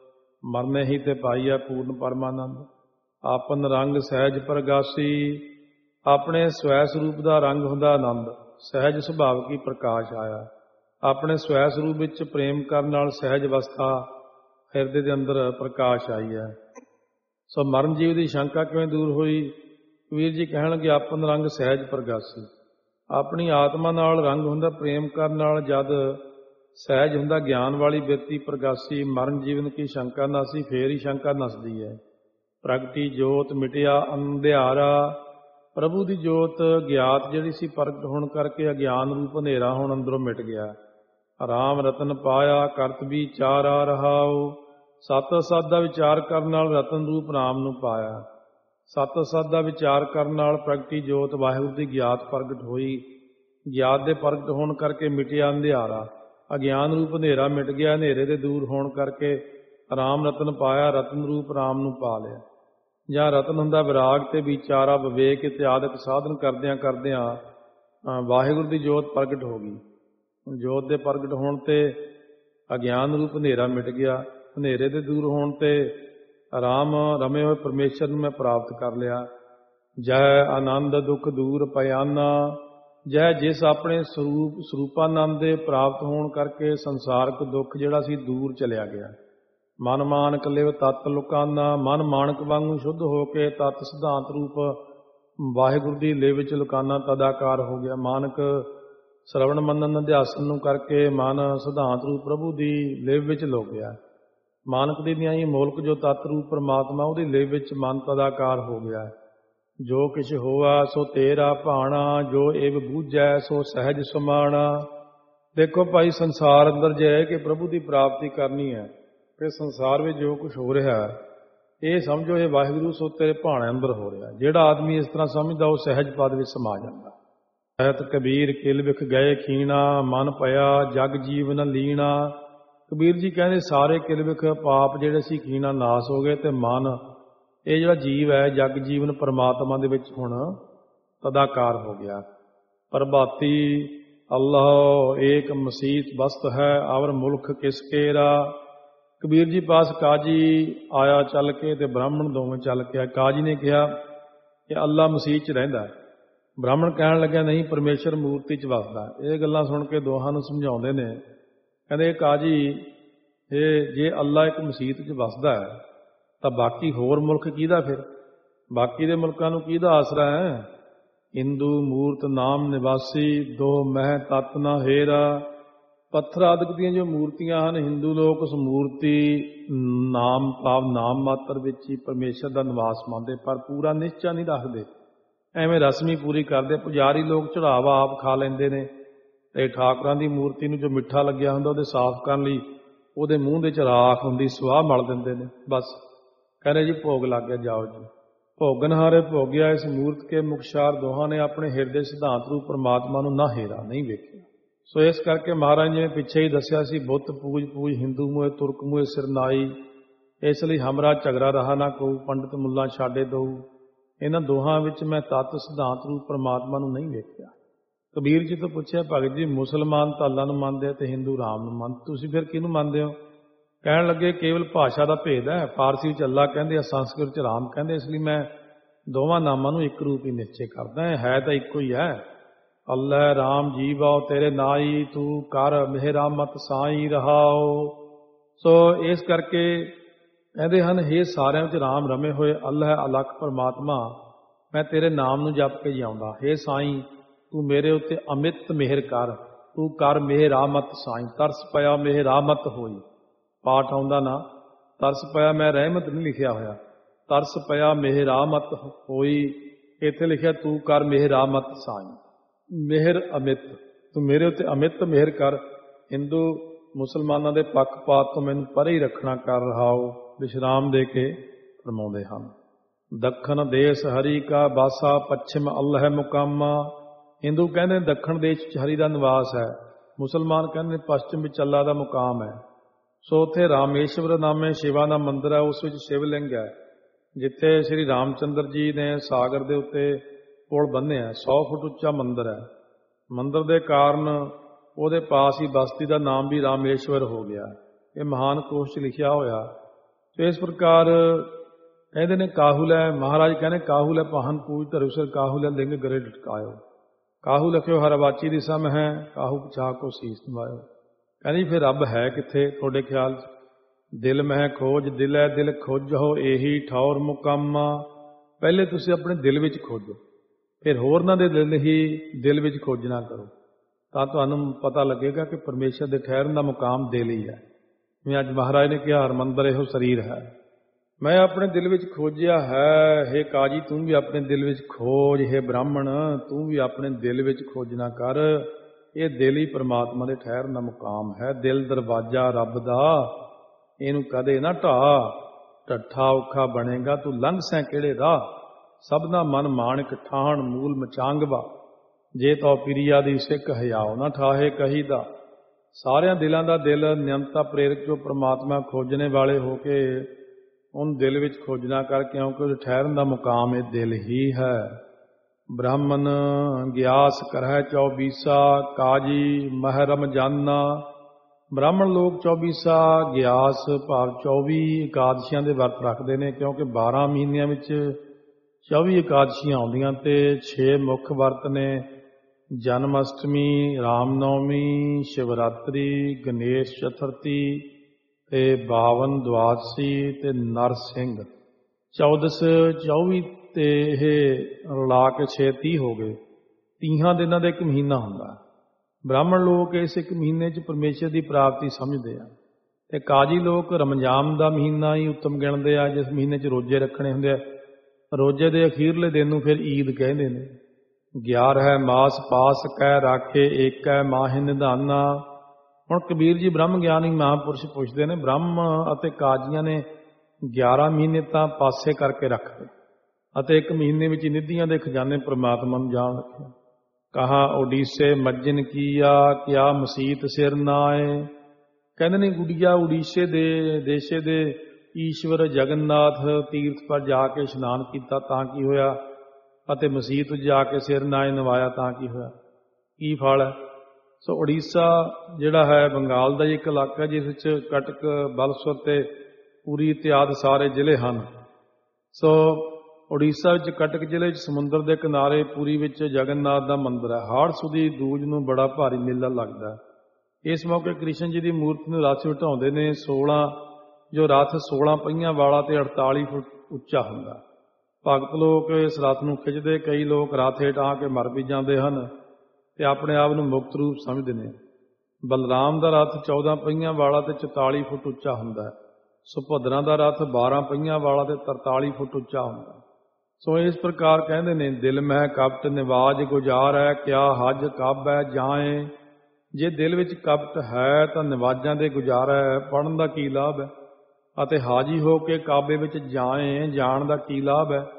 ਮਰਨੇ ਹੀ ਤੇ ਪਾਈਆ ਪੂਰਨ ਪਰਮਾਨੰਦ। ਆਪਨ ਰੰਗ ਸਹਿਜ ਪ੍ਰਗਾਸੀ। ਆਪਣੇ ਸਵੈ ਸਰੂਪ ਦਾ ਰੰਗ ਹੁੰਦਾ ਆਨੰਦ, ਸਹਿਜ ਸੁਭਾਵ ਕੀ ਪ੍ਰਕਾਸ਼ ਆਇਆ। ਆਪਣੇ ਸਵੈ ਸਰੂਪ ਵਿੱਚ ਪ੍ਰੇਮ ਕਰਨ ਨਾਲ ਸਹਿਜ ਅਵਸਥਾ ਹਿਰਦੇ ਦੇ ਅੰਦਰ ਪ੍ਰਕਾਸ਼ ਆਈ ਹੈ। ਸੋ ਮਰਨ ਜੀਵ ਦੀ ਸ਼ੰਕਾ ਕਿਵੇਂ ਦੂਰ ਹੋਈ? ਕਬੀਰ ਜੀ ਕਹਿਣਗੇ ਆਪਨ ਰੰਗ ਸਹਿਜ ਪ੍ਰਗਾਸੀ। ਆਪਣੀ ਆਤਮਾ ਨਾਲ ਰੰਗ ਹੁੰਦਾ ਪ੍ਰੇਮ ਕਰਨ ਨਾਲ, ਜਦ ਸਹਿਜ ਹੁੰਦਾ ਗਿਆਨ ਵਾਲੀ ਬਿਰਤੀ ਪ੍ਰਗਾਸੀ। ਮਰਨ ਜੀਵਨ ਕੀ ਸ਼ੰਕਾ ਨਾਸੀ, ਫੇਰ ਹੀ ਸ਼ੰਕਾ ਨਸਦੀ ਹੈ। ਪ੍ਰਗਟੀ ਜੋਤ ਮਿਟਿਆ ਅੰਧਿਆਰਾ। ਪ੍ਰਭੂ ਦੀ ਜੋਤ ਗਿਆਤ ਜਿਹੜੀ ਸੀ ਪ੍ਰਗਟ ਹੋਣ ਕਰਕੇ ਅਗਿਆਨ ਰੂਪ ਹਨੇਰਾ ਹੁਣ ਅੰਦਰੋਂ ਮਿਟ ਗਿਆ। ਰਾਮ ਰਤਨ ਪਾਇਆ ਕਰਤ ਵਿਚਾਰਾ ਰਹਾਉ। ਸਤ ਸਤ ਦਾ ਵਿਚਾਰ ਕਰਨ ਨਾਲ ਰਤਨ ਰੂਪ ਰਾਮ ਨੂੰ ਪਾਇਆ। ਸਤ ਸਤ ਦਾ ਵਿਚਾਰ ਕਰਨ ਨਾਲ ਪ੍ਰਗਟੀ ਜੋਤ ਵਾਹਿਗੁਰੂ ਦੀ ਗਿਆਤ ਪ੍ਰਗਟ ਹੋਈ। ਗਿਆਤ ਦੇ ਪ੍ਰਗਟ ਹੋਣ ਕਰਕੇ ਮਿਟਿਆ ਅੰਧਿਆਰਾ। ਅਗਿਆਨ ਰੂਪ ਹਨੇਰਾ ਮਿਟ ਗਿਆ। ਹਨੇਰੇ ਦੇ ਦੂਰ ਹੋਣ ਕਰਕੇ ਰਾਮ ਰਤਨ ਪਾਇਆ, ਰਤਨ ਰੂਪ ਰਾਮ ਨੂੰ ਪਾ ਲਿਆ। ਜਾਂ ਰਤਨ ਹੁੰਦਾ ਵਿਰਾਗ ਤੇ ਵਿਚਾਰਾ ਵਿਵੇਕ ਇਤਿਆਦਿਕ ਸਾਧਨ ਕਰਦਿਆਂ ਕਰਦਿਆਂ ਵਾਹਿਗੁਰੂ ਦੀ ਜੋਤ ਪ੍ਰਗਟ ਹੋ ਗਈ। ਜੋਤ ਦੇ ਪ੍ਰਗਟ ਹੋਣ ਤੇ ਅਗਿਆਨ ਰੂਪ ਹਨੇਰਾ ਮਿਟ ਗਿਆ। ਹਨੇਰੇ ਦੇ ਦੂਰ ਹੋਣ ਤੇ ਰਾਮ ਰਮੇ ਹੋਏ ਪਰਮੇਸ਼ਰ ਨੂੰ ਮੈਂ ਪ੍ਰਾਪਤ ਕਰ ਲਿਆ। ਜੈ ਆਨੰਦ ਦੁੱਖ ਦੂਰ ਪਿਆਨਾ। ਜੈ ਜਿਸ ਆਪਣੇ ਸਰੂਪ ਸਰੂਪਾਨੰਦ ਦੇ ਪ੍ਰਾਪਤ ਹੋਣ ਕਰਕੇ ਸੰਸਾਰਕ ਦੁੱਖ ਜਿਹੜਾ ਸੀ ਦੂਰ ਚਲਿਆ ਗਿਆ। ਮਨ ਮਾਨਕ ਲਿਵ ਤਤ ਲੁਕਾਨਾ। ਮਨ ਮਾਨਕ ਵਾਂਗੂ ਸ਼ੁੱਧ ਹੋ ਕੇ ਤਤ ਸਿਧਾਂਤ ਰੂਪ ਵਾਹਿਗੁਰੂ ਦੀ ਲਿਵ ਵਿੱਚ ਲੁਕਾਨਾ ਤਦਾਕਾਰ ਹੋ ਗਿਆ। ਮਾਨਕ ਸ਼ਰਵਣ ਮੰਨਨ ਅਧਿਆਸਨ ਨੂੰ ਕਰਕੇ ਮਨ ਸਿਧਾਂਤ ਰੂਪ ਪ੍ਰਭੂ ਦੀ ਲਿਵ ਵਿੱਚ ਲੁਕ ਗਿਆ। ਮਾਨਕ ਦੀ ਨਿਆਈ ਮੋਲਕ ਜੋ ਤਤ ਰੂਪ ਪਰਮਾਤਮਾ ਉਹਦੀ ਲਿਵ ਵਿੱਚ ਮਨ ਤਦਾਕਾਰ ਹੋ ਗਿਆ। ਜੋ ਕਿਛ ਹੋਆ ਸੋ ਤੇਰਾ ਭਾਣਾ, ਜੋ ਏਵ ਬੂਝੈ ਸੋ ਸਹਿਜ ਸਮਾਣਾ। ਦੇਖੋ ਭਾਈ ਸੰਸਾਰ ਅੰਦਰ ਜੇ ਹੈ ਕਿ ਪ੍ਰਭੂ ਦੀ ਪ੍ਰਾਪਤੀ ਕਰਨੀ ਹੈ, ਫਿਰ ਸੰਸਾਰ ਵਿੱਚ ਜੋ ਕੁਛ ਹੋ ਰਿਹਾ ਇਹ ਸਮਝੋ ਇਹ ਵਾਹਿਗੁਰੂ ਸੋ ਤੇਰੇ ਭਾਣੇ ਅੰਦਰ ਹੋ ਰਿਹਾ। ਜਿਹੜਾ ਆਦਮੀ ਇਸ ਤਰ੍ਹਾਂ ਸਮਝਦਾ ਉਹ ਸਹਿਜ ਪਦ ਵਿੱਚ ਸਮਾ ਜਾਂਦਾ। ਕਹਿਤ ਕਬੀਰ ਕਿਲ ਵਿਖ ਗਏ ਖੀਣਾ, ਮਨ ਪਿਆ ਜਗ ਜੀਵਨ ਲੀਣਾ। ਕਬੀਰ ਜੀ ਕਹਿੰਦੇ ਸਾਰੇ ਕਿਲ ਵਿਖ ਪਾਪ ਜਿਹੜੇ ਸੀ ਖੀਣਾ ਨਾਸ ਹੋ ਗਏ ਤੇ ਮਨ ਇਹ ਜਿਹੜਾ ਜੀਵ ਹੈ ਜਗ ਜੀਵਨ ਪਰਮਾਤਮਾ ਦੇ ਵਿੱਚ ਹੁਣ ਤਦਾਕਾਰ ਹੋ ਗਿਆ। ਪ੍ਰਭਾਤੀ ਅੱਲਾਹ ਏਕ ਮਸੀਤ ਬਸਤ ਹੈ, ਅਵਰ ਮੁਲਕ ਕਿਸ ਕੇਰਾ। ਕਬੀਰ ਜੀ ਪਾਸ ਕਾਜੀ ਆਇਆ ਚੱਲ ਕੇ ਤੇ ਬ੍ਰਾਹਮਣ ਦੋਵੇਂ ਚੱਲ ਕੇ ਆਏ। ਕਾਜੀ ਨੇ ਕਿਹਾ ਕਿ ਅੱਲਾ ਮਸੀਤ 'ਚ ਰਹਿੰਦਾ। ਬ੍ਰਾਹਮਣ ਕਹਿਣ ਲੱਗਿਆ ਨਹੀਂ, ਪਰਮੇਸ਼ਰ ਮੂਰਤੀ 'ਚ ਵਸਦਾ। ਇਹ ਗੱਲਾਂ ਸੁਣ ਕੇ ਦੋਹਾਂ ਨੂੰ ਸਮਝਾਉਂਦੇ ਨੇ। ਕਹਿੰਦੇ ਕਾਜੀ ਇਹ ਜੇ ਅੱਲਾ ਇੱਕ ਮਸੀਤ 'ਚ ਵਸਦਾ ਹੈ ਤਾਂ ਬਾਕੀ ਹੋਰ ਮੁਲਕ ਕਿਹਦਾ? ਫਿਰ ਬਾਕੀ ਦੇ ਮੁਲਕਾਂ ਨੂੰ ਕਿਹਦਾ ਆਸਰਾ ਹੈ? ਹਿੰਦੂ ਮੂਰਤ ਨਾਮ ਨਿਵਾਸੀ, ਦੋ ਮਹਿ ਤਤ ਨਾ ਹੇਰਾ। ਪੱਥਰ ਆਦਿਕ ਦੀਆਂ ਜੋ ਮੂਰਤੀਆਂ ਹਨ, ਹਿੰਦੂ ਲੋਕ ਉਸ ਮੂਰਤੀ ਨਾਮ ਭਾਵ ਨਾਮ ਮਾਤਰ ਵਿੱਚ ਹੀ ਪਰਮੇਸ਼ਰ ਦਾ ਨਿਵਾਸ ਮੰਨਦੇ, ਪਰ ਪੂਰਾ ਨਿਸ਼ਚਾ ਨਹੀਂ ਰੱਖਦੇ। ਐਵੇਂ ਰਸਮੀ ਪੂਰੀ ਕਰਦੇ। ਪੁਜਾਰੀ ਲੋਕ ਚੜਾਵਾ ਆਪ ਖਾ ਲੈਂਦੇ ਨੇ ਤੇ ਠਾਕੁਰਾਂ ਦੀ ਮੂਰਤੀ ਨੂੰ ਜੋ ਮਿੱਠਾ ਲੱਗਿਆ ਹੁੰਦਾ ਉਹਦੇ ਸਾਫ਼ ਕਰਨ ਲਈ ਉਹਦੇ ਮੂੰਹ ਦੇ 'ਚ ਰਾਖ ਹੁੰਦੀ, ਸਵਾਹ ਮਲ ਦਿੰਦੇ ਨੇ। ਬਸ ਕਹਿੰਦੇ ਜੀ ਭੋਗ ਲੱਗ ਗਿਆ, ਜਾਓ ਜੀ। ਭੋਗਨਹਾਰੇ ਭੋਗਿਆ ਇਸ ਮੂਰਤ ਕੇ ਮੁਖਸ਼ਾਰ ਦੋਹਾਂ ਨੇ ਆਪਣੇ ਹਿਰਦੇ ਸਿਧਾਂਤ ਰੂਪ ਪਰਮਾਤਮਾ ਨੂੰ ਨਾ ਹੇਰਾ ਨਹੀਂ ਵੇਖਿਆ। ਸੋ ਇਸ ਕਰਕੇ ਮਹਾਰਾਜ ਨੇ ਪਿੱਛੇ ਹੀ ਦੱਸਿਆ ਸੀ, ਬੁੱਤ ਪੂਜ ਪੂਜ ਹਿੰਦੂ ਮੂਏ ਤੁਰਕ ਮੂਏ ਸਿਰਨਾਈ, ਇਸ ਲਈ ਹਮਰਾ ਝਗੜਾ ਰਹਾ ਨਾ ਕਹੂ, ਪੰਡਤ ਮੁੱਲਾ ਛਾਡੇ ਦਊ। ਇਹਨਾਂ ਦੋਹਾਂ ਵਿੱਚ ਮੈਂ ਤੱਤ ਸਿਧਾਂਤ ਰੂਪ ਪਰਮਾਤਮਾ ਨੂੰ ਨਹੀਂ ਵੇਖਿਆ। ਕਬੀਰ ਜੀ ਤੋਂ ਪੁੱਛਿਆ, ਭਗਤ ਜੀ ਮੁਸਲਮਾਨ ਤਾਂ ਅੱਲਾ ਨੂੰ ਮੰਨਦੇ ਆ ਤੇ ਹਿੰਦੂ ਰਾਮ ਨੂੰ ਮੰਨਦੇ, ਤੁਸੀਂ ਫਿਰ ਕਿਹਨੂੰ ਮੰਨਦੇ ਹੋ? ਕਹਿਣ ਲੱਗੇ ਕੇਵਲ ਭਾਸ਼ਾ ਦਾ ਭੇਦ ਹੈ, ਫਾਰਸੀ ਚ ਅੱਲਾ ਕਹਿੰਦੇ ਆ, ਸੰਸਕ੍ਰਿਤ ਚ ਰਾਮ ਕਹਿੰਦੇ, ਇਸ ਲਈ ਮੈਂ ਦੋਵਾਂ ਨਾਮਾਂ ਨੂੰ ਇੱਕ ਰੂਪ ਹੀ ਨਿਸ਼ਚੈ ਕਰਦਾ। ਹੈ ਤਾਂ ਇੱਕੋ ਹੀ ਹੈ। ਅੱਲਾ ਰਾਮ ਜੀਵਾਓ ਤੇਰੇ ਨਾਈ, ਤੂੰ ਕਰ ਮੇਰਾ ਮਤ ਸਾਈ ਰਹਾਓ। ਸੋ ਇਸ ਕਰਕੇ ਕਹਿੰਦੇ ਹਨ, ਹੇ ਸਾਰਿਆਂ ਵਿੱਚ ਰਾਮ ਰਮੇ ਹੋਏ ਅੱਲਾ ਅਲੱਖ ਪਰਮਾਤਮਾ, ਮੈਂ ਤੇਰੇ ਨਾਮ ਨੂੰ ਜਪ ਕੇ ਜਿਉਂਦਾ। ਹੇ ਸਾਈਂ ਤੂੰ ਮੇਰੇ ਉੱਤੇ ਅਮਿਤ ਮਿਹਰ ਕਰ, ਤੂੰ ਕਰ ਮੇਰਾ ਮਤ ਸਾਈਂ। ਤਰਸ ਪਿਆ ਮੇਰਾ ਮਤ ਹੋਈ, ਪਾਠ ਆਉਂਦਾ ਨਾ, ਤਰਸ ਪਿਆ ਮੈਂ ਰਹਿਮਤ ਨਹੀਂ ਲਿਖਿਆ ਹੋਇਆ, ਤਰਸ ਪਿਆ ਮੇਰਾ ਮਤ ਹੋਈ, ਇੱਥੇ ਲਿਖਿਆ ਤੂੰ ਕਰ ਮੇਰਾ ਮਤ ਸਾਈਂ। ਮਿਹਰ ਅਮਿਤ, ਤੂੰ ਮੇਰੇ ਉੱਤੇ ਅਮਿਤ ਮਿਹਰ ਕਰ। ਹਿੰਦੂ ਮੁਸਲਮਾਨਾਂ ਦੇ ਪੱਖਪਾਤ ਤੋਂ ਮੈਨੂੰ ਪਰੇ ਹੀ ਰੱਖਣਾ ਕਰ ਰਹਾਓ, ਵਿਸ਼ਰਾਮ ਦੇ ਕੇ ਫਰਮਾਉਂਦੇ ਹਨ। ਦੱਖਣ ਦੇਸ਼ ਹਰੀ ਕਾ ਬਾਸਾ, ਪੱਛਮ ਅੱਲ੍ਹ ਮੁਕਾਮਾ। ਹਿੰਦੂ ਕਹਿੰਦੇ ਦੱਖਣ ਦੇਸ਼ ਵਿੱਚ ਹਰੀ ਦਾ ਨਿਵਾਸ ਹੈ, ਮੁਸਲਮਾਨ ਕਹਿੰਦੇ ਪੱਛਮ ਵਿੱਚ ਅੱਲਾ ਦਾ ਮੁਕਾਮ ਹੈ। ਸੋ ਉੱਥੇ ਰਾਮੇਸ਼ਵਰ ਨਾਮੇ ਸ਼ਿਵਾ ਦਾ ਮੰਦਿਰ ਹੈ, ਉਸ ਵਿੱਚ ਸ਼ਿਵਲਿੰਗ ਹੈ, ਜਿੱਥੇ ਸ਼੍ਰੀ ਰਾਮਚੰਦਰ ਜੀ ਨੇ ਸਾਗਰ ਦੇ ਉੱਤੇ ਪੁਲ ਬੰਨ੍ਹਿਆ। ਸੌ ਫੁੱਟ ਉੱਚਾ ਮੰਦਿਰ ਹੈ। ਮੰਦਿਰ ਦੇ ਕਾਰਨ ਉਹਦੇ ਪਾਸ ਹੀ ਬਸਤੀ ਦਾ ਨਾਮ ਵੀ ਰਾਮੇਸ਼ਵਰ ਹੋ ਗਿਆ। ਇਹ ਮਹਾਨ ਕੋਸ਼ 'ਚ ਲਿਖਿਆ ਹੋਇਆ। ਤੇ ਇਸ ਪ੍ਰਕਾਰ ਕਹਿੰਦੇ ਨੇ ਕਾਹੁਲ ਹੈ, ਮਹਾਰਾਜ ਕਹਿੰਦੇ ਕਾਹੁਲ ਹੈ ਪਾਹਨ ਪੂਜ ਧਰੁ ਸਿਰ, ਕਾਹੁਲ ਹੈ ਲਿੰਗ ਗਰੇ ਡਟਕਾਇਓ। ਕਾਹੂ ਲਖਿਓ ਹਰ ਵਾਚੀ ਦੀ ਸਮ ਹੈ, ਕਾਹੂ ਪਛਾ ਕੋ ਸੀਸ ਨਿਵਾਇਓ। ਕਹਿੰਦੀ ਫਿਰ ਰੱਬ ਹੈ ਕਿੱਥੇ ਤੁਹਾਡੇ ਖਿਆਲ 'ਚ? ਦਿਲ ਮਹਿ ਖੋਜ ਦਿਲ ਹੈ ਦਿਲ ਖੋਜੋ, ਇਹੀ ਠੌਰ ਮੁਕਾਮਾ। ਪਹਿਲੇ ਤੁਸੀਂ ਆਪਣੇ ਦਿਲ ਵਿੱਚ ਖੋਜੋ, ਫਿਰ ਹੋਰਨਾਂ ਦੇ ਦਿਲ ਹੀ ਦਿਲ ਵਿੱਚ ਖੋਜਣਾ ਕਰੋ, ਤਾਂ ਤੁਹਾਨੂੰ ਪਤਾ ਲੱਗੇਗਾ ਕਿ ਪਰਮੇਸ਼ਰ ਦੇ ਠਹਿਰਨ ਦਾ ਮੁਕਾਮ ਦਿਲ ਹੀ ਹੈ। ਜਿਵੇਂ ਅੱਜ ਮਹਾਰਾਜ ਨੇ ਕਿਹਾ ਹਰਮੰਦਰ ਇਹੋ ਸਰੀਰ ਹੈ। ਮੈਂ ਆਪਣੇ ਦਿਲ ਵਿੱਚ ਖੋਜਿਆ ਹੈ। ਹੇ ਕਾਜੀ ਤੂੰ ਵੀ ਆਪਣੇ ਦਿਲ ਵਿੱਚ ਖੋਜ, ਹੇ ਬ੍ਰਾਹਮਣ ਤੂੰ ਵੀ ਆਪਣੇ ਦਿਲ ਵਿੱਚ ਖੋਜਣਾ ਕਰ। ਇਹ ਦਿਲ ਹੀ ਪਰਮਾਤਮਾ ਦੇ ਠਹਿਰਨ ਦਾ ਮੁਕਾਮ ਹੈ। ਦਿਲ ਦਰਵਾਜ਼ਾ ਰੱਬ ਦਾ, ਇਹਨੂੰ ਕਦੇ ਨਾ ਢਾਹ। ਢੱਠਾ ਔਖਾ ਬਣੇਗਾ ਤੂੰ ਲੰਘ ਸੈਂ ਕਿਹੜੇ ਰਾਹ, ਸਭਨਾ ਮਨ ਮਾਣਕ ਠਾਹਣ ਮੂਲ ਮਚਾਂਗਵਾ। ਜੇ ਤੋ ਪਿਰੀਆ ਦੀ ਸਿੱਖ ਹਿਆਓ ਨਾ ਠਾਹੇ ਕਹੀਦਾ। ਸਾਰਿਆਂ ਦਿਲਾਂ ਦਾ ਦਿਲ ਨਿਯੰਤਾ ਪ੍ਰੇਰਕ ਜੋ ਪਰਮਾਤਮਾ ਖੋਜਣੇ ਵਾਲੇ ਹੋ ਕੇ ਉਹਨ ਦਿਲ ਵਿੱਚ ਖੋਜਣਾ ਕਰ, ਕਿਉਂਕਿ ਉਹ ਠਹਿਰਨ ਦਾ ਮੁਕਾਮ ਇਹ ਦਿਲ ਹੀ ਹੈ। ਬ੍ਰਾਹਮਣ ਗਿਆਸ ਕਰਹਿ ਚੌਬੀਸਾ, ਕਾਜੀ ਮਹਿਰਮ ਜਾਨਾ। ਬ੍ਰਾਹਮਣ ਲੋਕ ਚੌਬੀਸਾ ਗਿਆਸ ਭਾਵ ਚੌਵੀ ਇਕਾਦਸ਼ੀਆਂ ਦੇ ਵਰਤ ਰੱਖਦੇ ਨੇ, ਕਿਉਂਕਿ ਬਾਰਾਂ ਮਹੀਨਿਆਂ ਵਿੱਚ ਚੌਵੀ ਇਕਾਦਸ਼ੀਆਂ ਆਉਂਦੀਆਂ ਤੇ ਛੇ ਮੁੱਖ ਵਰਤ ਨੇ। ਜਨਮ ਅਸ਼ਟਮੀ, ਰਾਮ ਨੌਮੀ, ਸ਼ਿਵਰਾਤਰੀ, ਗਣੇਸ਼ ਚਤੁਰਥੀ ਤੇ ਬਾਵਨ ਦਵਾਦਸ਼ੀ ਤੇ ਨਰਸਿੰਘ। ਚੌਦਸ ਚੌਵੀ ਤੇ ਇਹ ਰਲਾ ਕੇ ਛੇ ਤੀਹ ਹੋ ਗਏ। ਤੀਹਾਂ ਦਿਨਾਂ ਦਾ ਇੱਕ ਮਹੀਨਾ ਹੁੰਦਾ। ਬ੍ਰਾਹਮਣ ਲੋਕ ਇਸ ਇੱਕ ਮਹੀਨੇ 'ਚ ਪਰਮੇਸ਼ਰ ਦੀ ਪ੍ਰਾਪਤੀ ਸਮਝਦੇ ਆ, ਤੇ ਕਾਜੀ ਲੋਕ ਰਮਜ਼ਾਨ ਦਾ ਮਹੀਨਾ ਹੀ ਉੱਤਮ ਗਿਣਦੇ ਆ, ਜਿਸ ਮਹੀਨੇ 'ਚ ਰੋਜ਼ੇ ਰੱਖਣੇ ਹੁੰਦੇ ਆ। ਰੋਜ਼ੇ ਦੇ ਅਖੀਰਲੇ ਦਿਨ ਨੂੰ ਫਿਰ ਈਦ ਕਹਿੰਦੇ ਨੇ। ਗਿਆਰ੍ਹ ਮਾਸ ਪਾਸ ਕਹਿ ਰਾਖੇ, ਏਕੈ ਮਾਹਿ ਨਿਧਾਨਾ। ਹੁਣ ਕਬੀਰ ਜੀ ਬ੍ਰਹਮ ਗਿਆਨੀ ਮਹਾਂਪੁਰਸ਼ ਪੁੱਛਦੇ ਨੇ, ਬ੍ਰਹਮ ਅਤੇ ਕਾਜੀਆਂ ਨੇ ਗਿਆਰਾਂ ਮਹੀਨੇ ਤਾਂ ਪਾਸੇ ਕਰਕੇ ਰੱਖਦੇ ਅਤੇ ਇੱਕ ਮਹੀਨੇ ਵਿੱਚ ਨਿਧੀਆਂ ਦੇ ਖਜ਼ਾਨੇ ਪ੍ਰਮਾਤਮਾ ਨੂੰ ਜਾਣ ਰੱਖਿਆ। ਕਹਾ ਉਡੀਸੇ ਮੱਜਨ ਕੀਆ, ਕਿਆ ਮਸੀਤ ਸਿਰ ਨਾਏ। ਕਹਿੰਦੇ ਨੇ ਗੁੜੀਆ ਉੜੀਸੇ ਦੇ ਦੇਸ਼ੇ ਦੇ ਈਸ਼ਵਰ ਜਗਨਨਾਥ ਤੀਰਥ ਪਰ ਜਾ ਕੇ ਇਸ਼ਨਾਨ ਕੀਤਾ ਤਾਂ ਕੀ ਹੋਇਆ, ਅਤੇ ਮਸੀਤ ਜਾ ਕੇ ਸਿਰ ਨਾਏ ਨਵਾਇਆ ਤਾਂ ਕੀ ਹੋਇਆ, ਕੀ ਫਲ ਹੈ? ਸੋ ਉੜੀਸਾ ਜਿਹੜਾ ਹੈ ਬੰਗਾਲ ਦਾ ਇੱਕ ਇਲਾਕਾ, ਜਿਸ ਵਿੱਚ ਕਟਕ, ਬਲਸਵਰ ਤੇ ਪੂਰੀ ਇਤਿਆਦਿ ਸਾਰੇ ਜ਼ਿਲ੍ਹੇ ਹਨ। ਸੋ ਉੜੀਸਾ ਵਿੱਚ ਕਟਕ ਜ਼ਿਲ੍ਹੇ 'ਚ ਸਮੁੰਦਰ ਦੇ ਕਿਨਾਰੇ ਪੂਰੀ ਵਿੱਚ ਜਗਨਨਾਥ ਦਾ ਮੰਦਿਰ ਹੈ। ਹਾੜ ਸੁਦੀ ਦੂਜ ਨੂੰ ਬੜਾ ਭਾਰੀ ਮੇਲਾ ਲੱਗਦਾ। ਇਸ ਮੌਕੇ ਕ੍ਰਿਸ਼ਨ ਜੀ ਦੀ ਮੂਰਤੀ ਨੂੰ ਰਥ ਬਿਠਾਉਂਦੇ ਨੇ। ਸੋਲਾਂ ਜੋ ਰਥ ਸੋਲਾਂ ਪਹੀਆਂ ਵਾਲਾ ਤੇ ਅੜਤਾਲੀ ਫੁੱਟ ਉੱਚਾ ਹੁੰਦਾ। ਭਗਤ ਲੋਕ ਇਸ ਰਥ ਨੂੰ ਖਿੱਚਦੇ, ਕਈ ਲੋਕ ਰਥ ਹੇਠ ਆ ਕੇ ਮਰ ਵੀ ਜਾਂਦੇ ਹਨ ਤੇ ਆਪਣੇ ਆਪ ਨੂੰ ਮੁਕਤ ਰੂਪ ਸਮਝਦੇ ਨੇ। ਬਲਰਾਮ ਦਾ ਰਥ ਚੌਦਾਂ ਪਹੀਆਂ ਵਾਲਾ ਤੇ ਚੁਤਾਲੀ ਫੁੱਟ ਉੱਚਾ ਹੁੰਦਾ। ਸੁਭਦਰਾ ਦਾ ਰਥ ਬਾਰਾਂ ਪਹੀਆਂ ਵਾਲਾ ਤੇ ਤਰਤਾਲੀ ਫੁੱਟ ਉੱਚਾ ਹੁੰਦਾ। ਸੋ ਇਸ ਪ੍ਰਕਾਰ ਕਹਿੰਦੇ ਨੇ, ਦਿਲ ਮਹਿ ਕਪਟ ਨਿਵਾਜ ਗੁਜ਼ਾਰ ਹੈ, ਕਿਆ ਹਜ ਕਬ ਹੈ ਜਾਏ। ਜੇ ਦਿਲ ਵਿੱਚ ਕਪਟ ਹੈ ਤਾਂ ਨਿਵਾਜਾਂ ਦੇ ਗੁਜ਼ਾਰਾ ਹੈ, ਪੜ੍ਹਨ ਦਾ ਕੀ ਲਾਭ ਹੈ, ਅਤੇ ਹਾਜੀ ਹੋ ਕੇ ਕਾਬੇ ਵਿੱਚ ਜਾਏ ਜਾਣ ਦਾ ਕੀ ਲਾਭ ਹੈ।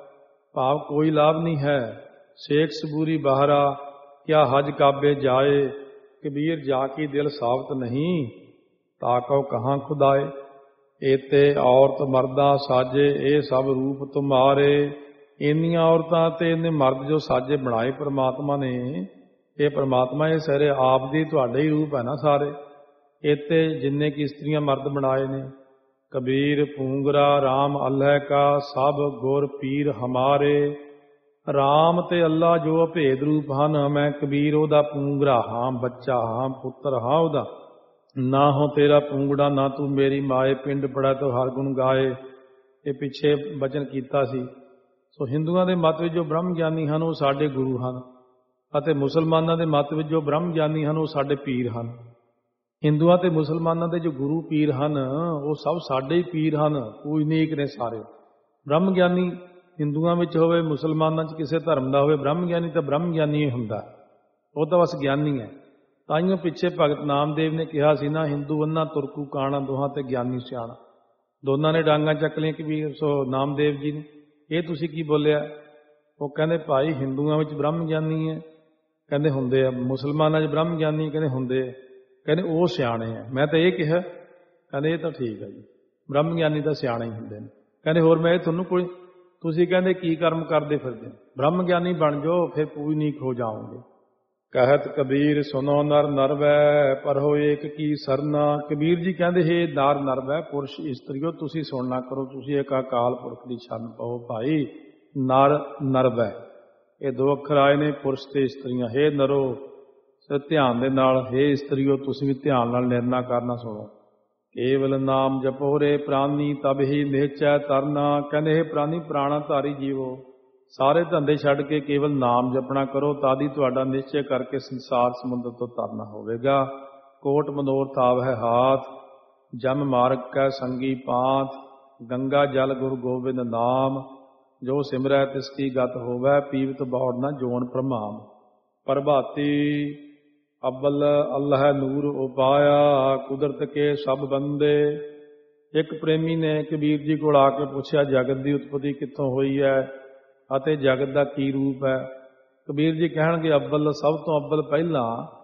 ਭਾਵ ਕੋਈ ਲਾਭ ਨਹੀਂ ਹੈ। ਸ਼ੇਖ ਸਬੂਰੀ ਬਾਹਰਾ ਕਿਆ ਹਜ ਕਾਬੇ ਜਾਏ, ਕਬੀਰ ਜਾ ਕੀ ਦਿਲ ਸਾਬਤ ਨਹੀਂ, ਤਾਕੋ ਕਹਾਂ ਖੁਦਾਏ। ਏਤੇ ਔਰਤ ਮਰਦਾ ਸਾਜੇ, ਇਹ ਸਭ ਰੂਪ ਤੁਮਾਰੇ। ਇੰਨੀਆਂ ਔਰਤਾਂ ਤੇ ਇੰਨੇ ਮਰਦ ਜੋ ਸਾਜੇ ਬਣਾਏ ਪਰਮਾਤਮਾ ਨੇ, ਇਹ ਪਰਮਾਤਮਾ ਇਹ ਸਾਰੇ ਆਪ ਦੀ ਤੁਹਾਡੇ ਹੀ ਰੂਪ ਹੈ ਨਾ ਸਾਰੇ। ਇੱਥੇ ਜਿੰਨੇ ਕੀ ਇਸਤਰੀਆਂ ਮਰਦ ਬਣਾਏ ਨੇ। ਕਬੀਰ ਪੂੰਗਰਾ ਰਾਮ ਅੱਲ੍ਹਾ ਕਾ, ਸਭ ਗੁਰ ਪੀਰ ਹਮਾਰੇ। ਰਾਮ ਤੇ ਅੱਲਾ ਜੋ ਅਭੇਦ ਰੂਪ ਹਨ, ਮੈਂ ਕਬੀਰ ਉਹਦਾ ਪੂੰਗਰਾ ਹਾਂ, ਬੱਚਾ ਹਾਂ, ਪੁੱਤਰ ਹਾਂ ਉਹਦਾ। ਨਾ ਹੋ ਤੇਰਾ ਪੂੰਗੜਾ ਨਾ ਤੂੰ ਮੇਰੀ ਮਾਏ, ਪਿੰਡ ਪੜਾ ਤੋ ਹਰ ਗੁਣ ਗਾਏ। ਇਹ ਪਿੱਛੇ ਬਚਨ ਕੀਤਾ ਸੀ। ਸੋ ਹਿੰਦੂਆਂ ਦੇ ਮਤ ਵਿੱਚ ਜੋ ਬ੍ਰਹਮ ਗਿਆਨੀ ਹਨ ਉਹ ਸਾਡੇ ਗੁਰੂ ਹਨ, ਅਤੇ ਮੁਸਲਮਾਨਾਂ ਦੇ ਮਤ ਵਿੱਚ ਜੋ ਬ੍ਰਹਮ ਗਿਆਨੀ ਹਨ ਉਹ ਸਾਡੇ ਪੀਰ ਹਨ। ਹਿੰਦੂਆਂ ਤੇ ਮੁਸਲਮਾਨਾਂ ਦੇ ਜੋ ਗੁਰੂ ਪੀਰ ਹਨ ਉਹ ਸਭ ਸਾਡੇ ਹੀ ਪੀਰ ਹਨ, ਪੂਜਨੀਕ ਨੇ ਸਾਰੇ। ਬ੍ਰਹਮ ਗਿਆਨੀ ਹਿੰਦੂਆਂ ਵਿੱਚ ਹੋਵੇ, ਮੁਸਲਮਾਨਾਂ 'ਚ ਕਿਸੇ ਧਰਮ ਦਾ ਹੋਵੇ, ਬ੍ਰਹਮ ਗਿਆਨੀ ਤਾਂ ਬ੍ਰਹਮ ਗਿਆਨੀ ਹੀ ਹੁੰਦਾ, ਉਹ ਤਾਂ ਬਸ ਗਿਆਨੀ ਹੈ। ਤਾਈਓ ਪਿੱਛੇ ਭਗਤ ਨਾਮਦੇਵ ਨੇ ਕਿਹਾ ਸੀ ਨਾ, ਹਿੰਦੂ ਅੰਨਾ ਤੁਰਕੂ ਕਾਣਾ, ਦੋਹਾਂ ਤੇ ਗਿਆਨੀ ਸਿਆਣਾ। ਦੋਨਾਂ ਨੇ ਡਾਂਗਾਂ ਚੱਕ ਲਈਆਂ ਕਬੀਰ ਸੋ ਨਾਮਦੇਵ ਜੀ ਨੇ। ਇਹ ਤੁਸੀਂ ਕੀ ਬੋਲਿਆ? ਉਹ ਕਹਿੰਦੇ ਭਾਈ ਹਿੰਦੂਆਂ ਵਿੱਚ ਬ੍ਰਹਮ ਗਿਆਨੀ ਹੈ, ਕਹਿੰਦੇ ਹੁੰਦੇ ਆ। ਮੁਸਲਮਾਨਾਂ 'ਚ ਬ੍ਰਹਮ ਗਿਆਨੀ ਕਹਿੰਦੇ ਹੁੰਦੇ ਆ, ਕਹਿੰਦੇ ਉਹ ਸਿਆਣੇ ਆ। ਮੈਂ ਤਾਂ ਇਹ ਕਿਹਾ, ਕਹਿੰਦੇ ਇਹ ਤਾਂ ਠੀਕ ਹੈ ਜੀ, ਬ੍ਰਹਮ ਗਿਆਨੀ ਤਾਂ ਸਿਆਣੇ ਹੀ ਹੁੰਦੇ ਨੇ। ਕਹਿੰਦੇ ਹੋਰ ਮੈਂ ਇਹ ਤੁਹਾਨੂੰ ਕੋਈ, ਤੁਸੀਂ ਕਹਿੰਦੇ ਕੀ ਕਰਮ ਕਰਦੇ ਫਿਰਦੇ, ਬ੍ਰਹਮ ਗਿਆਨੀ ਬਣ ਜਾਓ ਫਿਰ ਪੂਜਨੀਕ ਹੋ ਜਾਓਗੇ। ਕਹਿਤ ਕਬੀਰ ਸੁਨੋ ਨਰ ਨਰਵੈ, ਪਰਹੋ ਏਕ ਕੀ ਸਰਨਾ। ਕਬੀਰ ਜੀ ਕਹਿੰਦੇ ਹੇ ਨਰ ਨਰਵੈ, ਪੁਰਸ਼ ਇਸਤਰੀਓ ਤੁਸੀਂ ਸੁਣਨਾ ਕਰੋ, ਤੁਸੀਂ ਇੱਕ ਅਕਾਲ ਪੁਰਖ ਦੀ ਸ਼ਰਨ ਪਾਓ ਭਾਈ। ਨਰ ਨਰਵੈ ਇਹ ਦੋ ਅੱਖਰ ਆਏ ਨੇ, ਪੁਰਸ਼ ਤੇ ਇਸਤਰੀਆਂ। ਹੇ ਨਰੋ ਧਿਆਨ ਦੇ ਨਾਲ, ਹੇ ਇਸਤਰੀਓ ਤੁਸੀਂ ਵੀ ਧਿਆਨ ਨਾਲ ਨਿਰਣਾ ਕਰਨਾ ਸੁਣੋ। ਕੇਵਲ ਨਾਮ ਜਪੋ ਰੇ ਪ੍ਰਾਨੀ, ਤਬ ਹੀ ਨਿਹਚੈ ਤਰਨਾ। ਕਹਿੰਦੇ ਇਹ ਪ੍ਰਾਨੀ ਪ੍ਰਾਣਾ ਧਾਰੀ ਜੀਵੋ, ਸਾਰੇ ਧੰਦੇ ਛੱਡ ਕੇ ਕੇਵਲ ਨਾਮ ਜਪਣਾ ਕਰੋ, ਤਾਂ ਹੀ ਤੁਹਾਡਾ ਨਿਸ਼ਚੈ ਕਰਕੇ ਸੰਸਾਰ ਸਮੁੰਦਰ ਤੋਂ ਤਰਨਾ ਹੋਵੇਗਾ। ਕੋਟ ਮਨੋਰਥ ਆਵਹਿ ਹਾਥ, ਜਮ ਮਾਰਗ ਕੈ ਸੰਗੀ ਪਾਂਤ। ਗੰਗਾ ਜਲ ਗੁਰੂ ਗੋਬਿੰਦ ਨਾਮ, ਜੋ ਸਿਮਰੈ ਤਿਸ ਕੀ ਗਤ ਹੋਵੈ। ਪੀਵਤ ਬੌੜ ਨਾ ਜੋਨ ਪ੍ਰਮਾਮ। ਪ੍ਰਭਾਤੀ ਅਬਲ ਅੱਲ੍ਹਾ ਨੂਰ ਉਪਾਇਆ, ਕੁਦਰਤ ਕੇ ਸਭ ਬੰਦੇ। ਇੱਕ ਪ੍ਰੇਮੀ ਨੇ ਕਬੀਰ ਜੀ ਕੋਲ ਆ ਕੇ ਪੁੱਛਿਆ, ਜਗਤ ਦੀ ਉਤਪਤੀ ਕਿੱਥੋਂ ਹੋਈ ਹੈ ਅਤੇ ਜਗਤ ਦਾ ਕੀ ਰੂਪ ਹੈ? ਕਬੀਰ ਜੀ ਕਹਿਣਗੇ ਅੱਬਲ, ਸਭ ਤੋਂ ਅੱਬਲ ਪਹਿਲਾਂ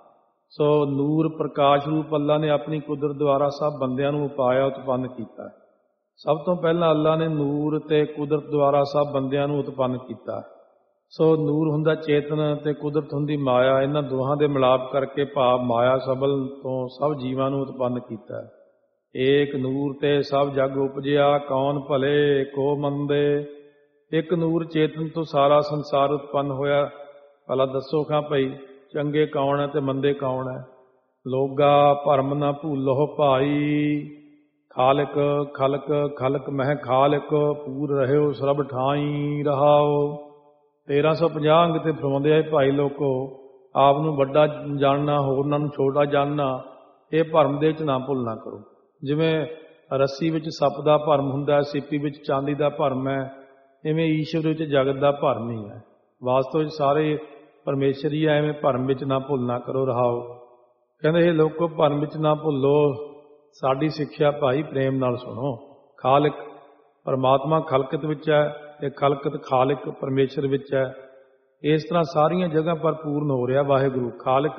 ਸੋ ਨੂਰ ਪ੍ਰਕਾਸ਼ ਰੂਪ ਅੱਲਾ ਨੇ ਆਪਣੀ ਕੁਦਰਤ ਦੁਆਰਾ ਸਭ ਬੰਦਿਆਂ ਨੂੰ ਉਪਾਇਆ, ਉਤਪੰਨ ਕੀਤਾ। ਸਭ ਤੋਂ ਪਹਿਲਾਂ ਅੱਲਾ ਨੇ ਨੂਰ ਤੇ ਕੁਦਰਤ ਦੁਆਰਾ ਸਭ ਬੰਦਿਆਂ ਨੂੰ ਉਤਪੰਨ ਕੀਤਾ। ਸੋ ਨੂਰ ਹੁੰਦਾ ਚੇਤਨ ਤੇ ਕੁਦਰਤ ਹੁੰਦੀ ਮਾਇਆ, ਇਹਨਾਂ ਦੋਹਾਂ ਦੇ ਮਿਲਾਪ ਕਰਕੇ ਭਾਵ ਮਾਇਆ ਸਬਲ ਤੋਂ ਸਭ ਜੀਵਾਂ ਨੂੰ ਉਤਪੰਨ ਕੀਤਾ। ਏਕ ਨੂਰ ਤੇ ਸਭ ਜਗ ਉਪਜਿਆ, ਕੌਣ ਭਲੇ ਕੋ ਮੰਦੇ। ਇੱਕ ਨੂਰ ਚੇਤਨ ਤੋਂ ਸਾਰਾ ਸੰਸਾਰ ਉਤਪੰਨ ਹੋਇਆ। ਭਲਾ ਦੱਸੋ ਖਾਂ ਭਾਈ ਚੰਗੇ ਕੌਣ ਹੈ ਤੇ ਮੰਦੇ ਕੌਣ ਹੈ? ਲੋਗਾ ਭਰਮ ਨਾ ਭੂਲੋ ਭਾਈ, ਖਾਲਕ ਖਲਕ ਖਲਕ ਮਹਿ ਖਾਲਕ, ਪੂਰ ਰਹਿਓ ਸਰਬ ਠਾਈ ਰਹਾਓ। ਤੇਰਾਂ ਸੌ ਪੰਜਾਹ ਅੰਗ ਤੇ ਫਰਮਾਉਂਦੇ ਆ ਭਾਈ ਲੋਕੋ, ਆਪ ਨੂੰ ਵੱਡਾ ਜਾਣਨਾ, ਹੋਰਨਾਂ ਨੂੰ ਛੋਟਾ ਜਾਣਨਾ, ਇਹ ਭਰਮ ਦੇ ਵਿੱਚ ਨਾ ਭੁੱਲਣਾ ਕਰੋ। ਜਿਵੇਂ ਰੱਸੀ ਵਿੱਚ ਸੱਪ ਦਾ ਭਰਮ ਹੁੰਦਾ, ਸਿੱਪੀ ਵਿੱਚ ਚਾਂਦੀ ਦਾ ਭਰਮ ਹੈ, ਇਵੇਂ ਈਸ਼ਵਰ ਵਿੱਚ ਜਗਤ ਦਾ ਭਰਮ ਹੀ ਹੈ। ਵਾਸਤਵ ਵਿੱਚ ਸਾਰੇ ਪਰਮੇਸ਼ਰ ਹੀ ਹੈ, ਐਵੇਂ ਭਰਮ ਵਿੱਚ ਨਾ ਭੁੱਲਣਾ ਕਰੋ ਰਹਾਓ। ਕਹਿੰਦੇ ਇਹ ਲੋਕੋ ਭਰਮ ਵਿੱਚ ਨਾ ਭੁੱਲੋ, ਸਾਡੀ ਸਿੱਖਿਆ ਭਾਈ ਪ੍ਰੇਮ ਨਾਲ ਸੁਣੋ। ਖਾਲਕ ਪਰਮਾਤਮਾ ਖਲਕਤ ਵਿੱਚ ਹੈ ਤੇ ਖਲਕਤ ਖਾਲਕ ਪਰਮੇਸ਼ਰ ਵਿੱਚ ਹੈ। ਇਸ ਤਰ੍ਹਾਂ ਸਾਰੀਆਂ ਜਗ੍ਹਾ ਪਰ ਪੂਰਨ ਹੋ ਰਿਹਾ ਵਾਹਿਗੁਰੂ। ਖਾਲਕ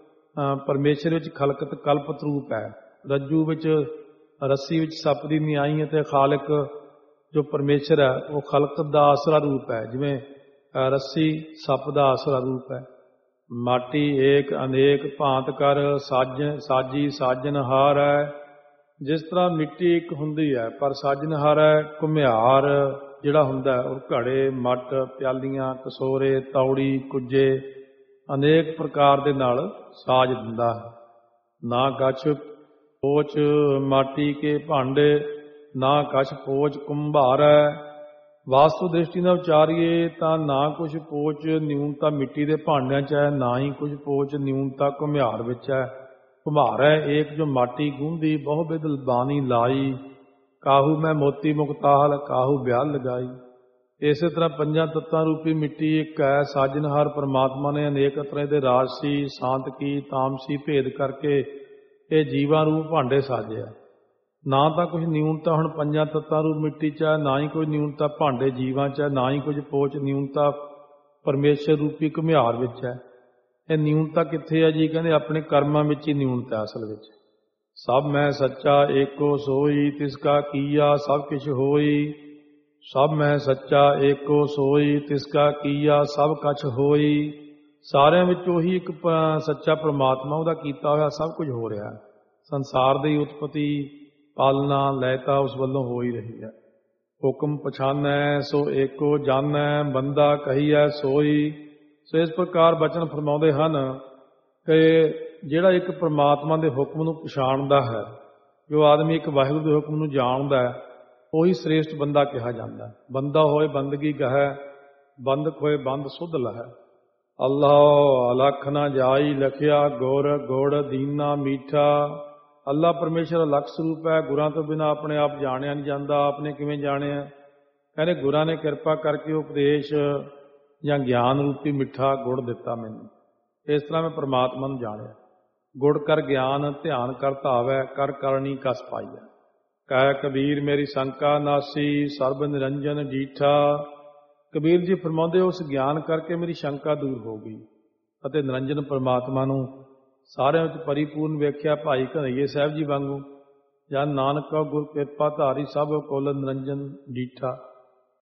ਪਰਮੇਸ਼ਰ ਵਿੱਚ ਖਲਕਤ ਕਲਪਤ ਰੂਪ ਹੈ। ਰੱਜੂ ਵਿੱਚ ਰੱਸੀ ਵਿੱਚ ਸੱਪ ਦੀ ਨਿਆਈ ਅਤੇ ਖਾਲਕ ਜੋ ਪਰਮੇਸ਼ਰ ਹੈ ਉਹ ਖਲਕਤ ਦਾ ਆਸਰਾ ਰੂਪ ਹੈ। ਜਿਵੇਂ ਰੱਸੀ ਸੱਪ ਦਾ ਆਸਰਾ ਰੂਪ ਹੈ। ਮਾਟੀ ਏਕ ਅਨੇਕ ਭਾਂਤ ਕਰ, ਸਾਜ ਸਾਜੀ ਸਾਜਨਹਾਰ ਹੈ। ਜਿਸ ਤਰ੍ਹਾਂ ਮਿੱਟੀ ਇੱਕ ਹੁੰਦੀ ਹੈ ਪਰ ਸਾਜਨਹਾਰ ਹੈ। ਘੁਮਿਆਰ ਜਿਹੜਾ ਹੁੰਦਾ ਉਹ ਘੜੇ, ਮੱਟ, ਪਿਆਲੀਆਂ, ਕਸੋਰੇ, ਤੌੜੀ, ਕੁੱਜੇ ਅਨੇਕ ਪ੍ਰਕਾਰ ਦੇ ਨਾਲ ਸਾਜ ਦਿੰਦਾ ਹੈ। ਨਾ ਕਛ ਪੋਚ ਮਾਟੀ ਕੇ ਭਾਂਡੇ, ਨਾ ਕਛ ਪੋਚ ਕੁੰਭਾਰੈ। ਵਾਸਤੂ ਦ੍ਰਿਸ਼ਟੀ ਨਾਲ ਉਚਾਰੀਏ ਤਾਂ ਨਾ ਕੁਛ ਪੋਚ ਨਿਊਨਤਾ ਮਿੱਟੀ ਦੇ ਭਾਂਡਿਆਂ 'ਚ ਹੈ, ਨਾ ਹੀ ਕੁਝ ਪੋਚ ਨਿਊਨਤਾ ਘੁਮਿਆਰ ਵਿੱਚ ਹੈ। ਘੁਮਾਰ ਹੈ ਏਕ ਜੋ ਮਾਟੀ ਗੂੰਦੀ, ਬਹੁ ਬਿਦ ਬਾਣੀ ਲਾਈ। ਕਾਹੂ ਮੈਂ ਮੋਤੀ ਮੁਕਤਾਲ, ਕਾਹੂ ਬਿਆਲ ਲਗਾਈ। ਇਸੇ ਤਰ੍ਹਾਂ ਪੰਜਾਂ ਤੱਤਾਂ ਰੂਪੀ ਮਿੱਟੀ ਇੱਕ ਹੈ। ਸਾਜਨਹਾਰ ਪਰਮਾਤਮਾ ਨੇ ਅਨੇਕ ਤਰ੍ਹਾਂ ਦੇ ਰਾਜਸੀ, ਸਾਂਤਕੀ, ਤਾਮਸੀ ਭੇਦ ਕਰਕੇ ਇਹ ਜੀਵਾਂ ਰੂਪ ਭਾਂਡੇ ਸਾਜਿਆ। ਨਾ ਤਾਂ ਕੁਝ ਨਿਊਨਤਾ ਹੁਣ ਪੰਜਾਂ ਤੱਤਾਂ ਰੂਪ ਮਿੱਟੀ 'ਚ ਹੈ, ਨਾ ਹੀ ਕੋਈ ਨਿਊਨਤਾ ਭਾਂਡੇ ਜੀਵਾਂ 'ਚ ਹੈ, ਨਾ ਹੀ ਕੁਝ ਪੋਚ ਨਿਊਨਤਾ ਪਰਮੇਸ਼ਰ ਰੂਪੀ ਘੁਮਿਆਰ ਵਿੱਚ ਹੈ। ਇਹ ਨਿਊਨਤਾ ਕਿੱਥੇ ਹੈ ਜੀ? ਕਹਿੰਦੇ ਆਪਣੇ ਕਰਮਾਂ ਵਿੱਚ ਹੀ ਨਿਊਨਤਾ ਅਸਲ ਵਿੱਚ। ਸਭ ਮੈਂ ਸੱਚਾ ਏਕੋ ਸੋਈ, ਤਿਸ ਕਾ ਕੀਆ ਸਭ ਕਿਛ ਹੋਈ। ਸਭ ਮੈਂ ਸੱਚਾ ਏਕੋ ਸੋਈ, ਤਿਸ ਕਾ ਕੀਆ ਸਭ ਕਛ ਹੋਈ। ਸਾਰਿਆਂ ਵਿੱਚ ਉਹੀ ਇੱਕ ਪ- ਸੱਚਾ ਪ੍ਰਮਾਤਮਾ, ਉਹਦਾ ਕੀਤਾ ਹੋਇਆ ਸਭ ਕੁਝ ਹੋ ਰਿਹਾ ਹੈ। ਸੰਸਾਰ ਦੀ ਉਤਪਤੀ ਪਾਲਣਾ ਲੈਤਾ ਉਸ ਵੱਲੋਂ ਹੋ ਹੀ ਰਹੀ ਹੈ। ਹੁਕਮ ਪਛਾਨੈ ਸੋ ਏਕੋ ਜਾਣੈ, ਬੰਦਾ ਕਹੀਐ ਸੋਈ। ਸੋ ਇਸ ਪ੍ਰਕਾਰ ਬਚਨ ਫਰਮਾਉਂਦੇ ਹਨ ਕਿ ਜਿਹੜਾ ਇੱਕ ਪ੍ਰਮਾਤਮਾ ਦੇ ਹੁਕਮ ਨੂੰ ਪਛਾਣਦਾ ਹੈ, ਜੋ ਆਦਮੀ ਇੱਕ ਵਾਹਿਗੁਰੂ ਦੇ ਹੁਕਮ ਨੂੰ ਜਾਣਦਾ ਹੈ, ਉਹੀ ਸ੍ਰੇਸ਼ਟ ਬੰਦਾ ਕਿਹਾ ਜਾਂਦਾ ਹੈ। ਬੰਦਾ ਹੋਏ ਬੰਦਗੀ ਗਹਿ, ਬੰਦਕ ਹੋਏ ਬੰਦ ਸੁਧ ਲਹੈ। ਅੱਲਾਹ ਅਲਖ ਨਾ ਜਾਈ ਲਖਿਆ, ਗੁਰ ਗੁੜ ਦੀਨਾ ਮੀਠਾ। ਅੱਲਾ ਪਰਮੇਸ਼ਰ ਅਲੱਖ ਸਰੂਪ ਹੈ, ਗੁਰਾਂ ਤੋਂ ਬਿਨਾਂ ਆਪਣੇ ਆਪ ਜਾਣਿਆ ਨਹੀਂ ਜਾਂਦਾ। ਆਪਨੇ ਕਿਵੇਂ ਜਾਣਿਆ? ਕਹਿੰਦੇ ਗੁਰਾਂ ਨੇ ਕਿਰਪਾ ਕਰਕੇ ਉਪਦੇਸ਼ ਜਾਂ ਗਿਆਨ ਰੂਪੀ ਮਿੱਠਾ ਗੁੜ ਦਿੱਤਾ ਮੈਨੂੰ। ਇਸ ਤਰ੍ਹਾਂ ਮੈਂ ਪਰਮਾਤਮਾ ਨੂੰ ਜਾਣਿਆ। ਗੁੜ ਕਰ ਗਿਆਨ ਧਿਆਨ ਕਰ ਧਾਵੈ, ਕਰ ਕਰਨੀ ਕਸ ਪਾਈਐ। ਕਹਿ ਕਬੀਰ ਮੇਰੀ ਸ਼ੰਕਾ ਨਾਸੀ, ਸਰਬ ਨਿਰੰਜਨ ਡੀਠਾ। ਕਬੀਰ ਜੀ ਫਰਮਾਉਂਦੇ ਉਸ ਗਿਆਨ ਕਰਕੇ ਮੇਰੀ ਸ਼ੰਕਾ ਦੂਰ ਹੋ ਗਈ ਅਤੇ ਨਿਰੰਜਨ ਪਰਮਾਤਮਾ ਨੂੰ ਸਾਰਿਆਂ ਵਿੱਚ ਪਰਿਪੂਰਨ ਵੇਖਿਆ। ਭਾਈ ਘਨਈਏ ਸਾਹਿਬ ਜੀ ਵਾਂਗੂ, ਜਨ ਨਾਨਕ ਗੁਰ ਕਿਰਪਾ ਧਾਰੀ, ਸਭ ਕੁਲ ਨਿਰੰਜਨ ਡੀਠਾ।